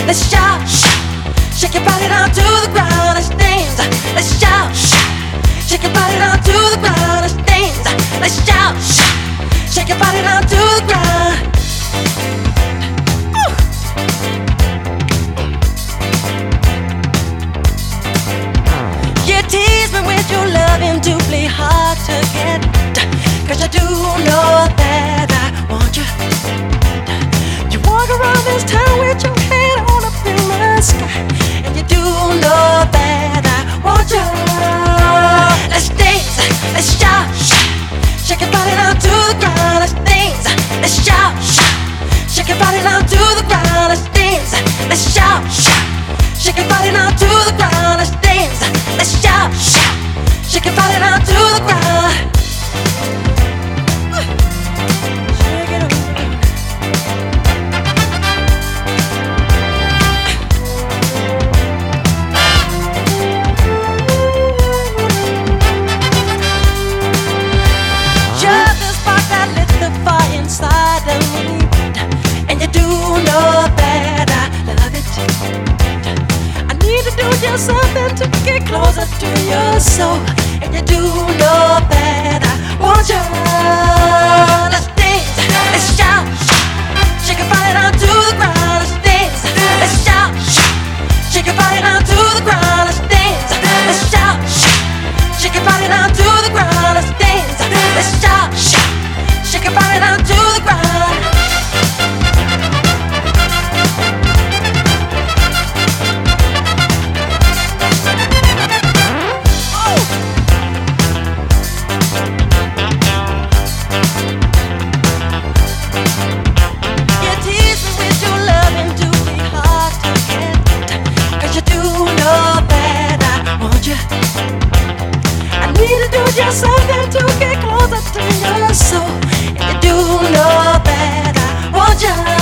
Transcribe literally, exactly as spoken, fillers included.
let's shout. Shake your body down to the ground, let's dance. Let's shout. Shake your body down to the ground, let's dance. Let's shout. Shake your body down to the ground. Ooh. You tease me with your loving to play hard to get, 'cause I do know that I want you. You walk around this town with your head on up in the sky, and you do know that I want you. Let's dance, let's shout, shake your body down to the ground. Let's dance, let's shout, shake your body down to the ground. Let's dance, let's shout, shake your body down to the ground. Let's dance, let's shout, shake your body down to the ground. Shake it up. Inside of me, and you do know that I love it. I need to do just something to get closer to your soul, and you do know that I want you. Let's dance, let's shout, shake your body down to the ground. Let's dance, let's shout, shake your body down to the ground. Let's dance, let's shout, shake your body down to the ground. Let's dance, let's shout, shake your body down to the ground. Oh. You tease me with your loving to be hard to get, 'cause you do know that I want you. I need to do just something to get closer to your soul. You do know that I want you.